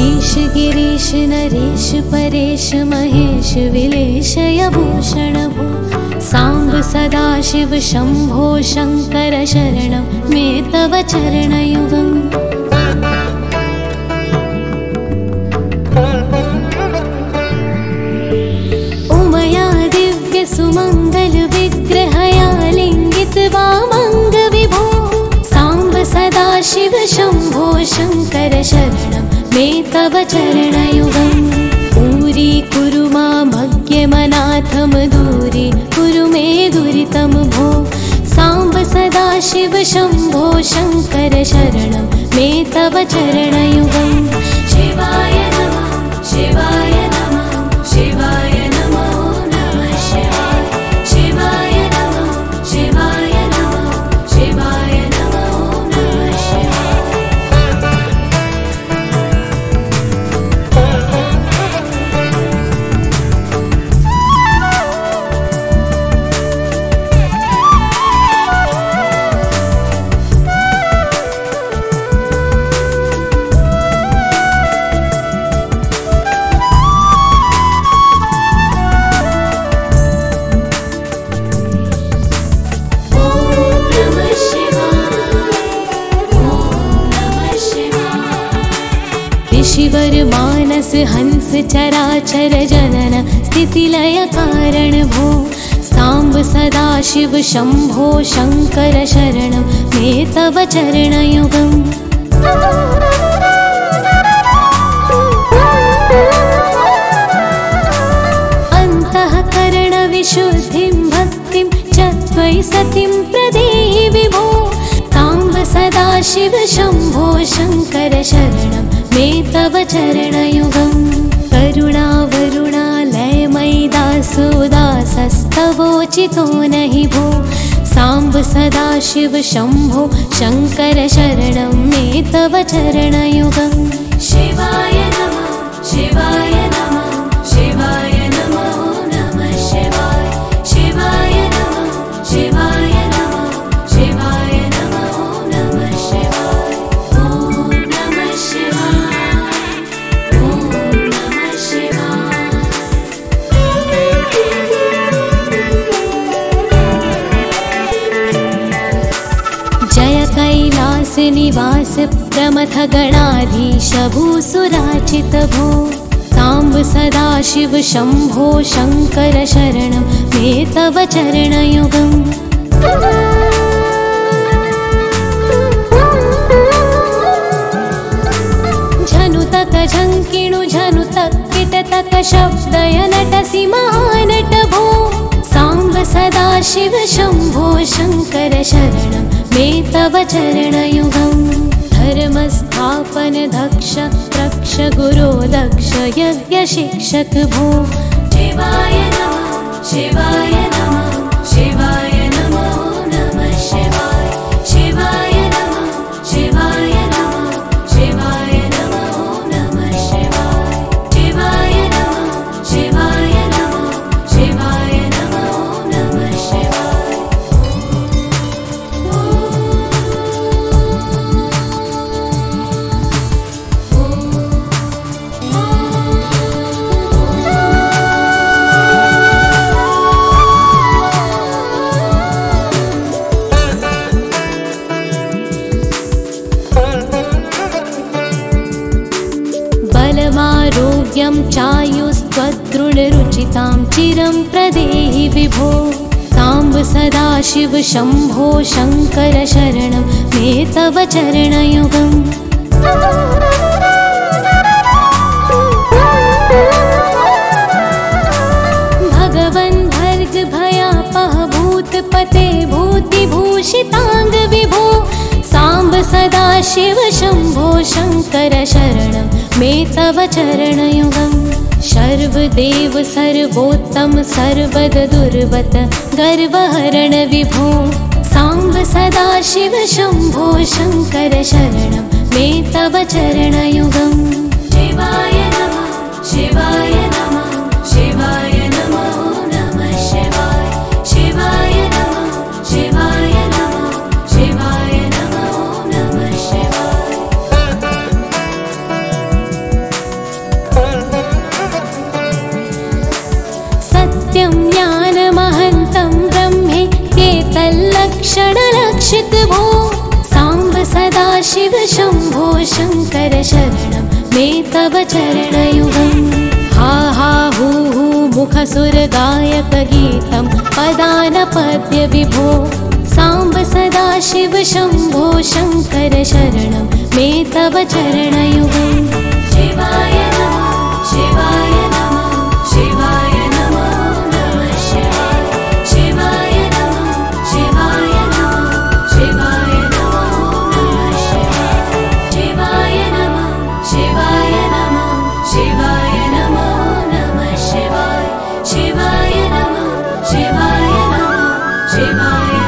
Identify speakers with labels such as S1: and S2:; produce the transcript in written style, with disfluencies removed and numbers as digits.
S1: ईश गिरीश नरेश परेश महेश विलेशय भूषण भो सांब सदाशिव शंभो शंकर शरणं मे तव चरणयुगम्। उमया दिव्य सुमंगल विग्रहया लिंगित वामंग विभो सांब सदाशिव शंभो शंकर शरणं मे तव चरणयुगम्। पूरी कुरु मामज्ञमनाथं दूरी कुरु मे दुरितं भो सांब सदाशिव शंभो शंकर शरणं मे तव चरणयुगम्। शिवाय नमः शिवाय नमः शिवाय नमो नमः शिवाय शिवाय नमः शिवाय नमः शिवाय नमो नमः शिवाय। ऋषिवर मानस हंस चराचर जनन स्थितिलय कारण भो सांब सदाशिव शंभो शंकर शरणं मे तव चरणयुगम्। अन्तःकरण विशुद्धिं भक्तिं च त्वयि सतिं प्रदेहि विभो सांब सदाशिव शंभो शंकर शरणं मे तव चरणयुगम्। करुणा वरुणालय मयि दासोदासस्तवोचितो नहि भो सांब सदाशिव शंभो शंकर शरणं मे तव चरणयुगम्। शिवाय नमः शिवाय नमः शिवाय नमो नमः शिवाय शिवाय नमः शिवाय नमः शिवाय नमो नमः शिवाय। ॐ नमः शिवाय ॐ नमः शिवाय। जय कैलास निवास प्रमथ गणाधीश भूसुराचित भो सांब सदाशिव शंभो शंकर शरणं मे तव चरणयुगम्। झनुतक झंकिणु झनुतक किटतक शब्दय नटसि महानट भो सांब सदाशिव शंभो शंकर शरणं मे तव चरणयुगम्। धर्मस्थापन दक्ष रक्ष गुरो दक्ष यज्ञ शिक्षक भो शिवाय नमः शिवाय नमः शिवाय नमो नमः शिवाय शिवाय नमः शिवाय नमः शिवाय नमो नमः शिवाय शिवाय नमः शिवाय नमः शिवाय नमो नमः शिवाय। बलमारोग्यं चायुस्त्वदृढरुचितां चिरं प्रदेहि विभो सांब सदाशिव शंभो शंकर शरणं मे तव चरणयुगम्। भगवन् भर्ग भयापह भूतपते भूतिभूषितांग विभो सांब सदाशिव शंभो शंकर शरणं मे तव चरणयुगम्। सर्वदेव सर्वोत्तम सर्वद दुर्बत गर्वहरण विभो सांब सदाशिव शंभो शंकर शरणं मे तव चरणयुगम्। शिवाय नमः शिवाय नमः शिवाय नमो नमः शिवाय शिवाय नमः शिवाय नमः शिवाय नमो नमः शिवाय। सदाशिव शम्भो शङ्कर शरणं मे तव चरणयुगम् हा हा हू हू मुखसुरगायकगीतं पदानपद्य विभो साम्ब सदाशिव शम्भो शङ्कर शरणं मे तव चरणयुगम् शिवाय नमः शिवाय नमः शिवाय नमो नमः शिवाय शिवाय नमः शिवाय नमः शिवाय नमो नमः शिवाय नमः शिवाय नमः शिवाय नमो नमः शिवाय शिवाय नमः शिवाय नमः शिवाय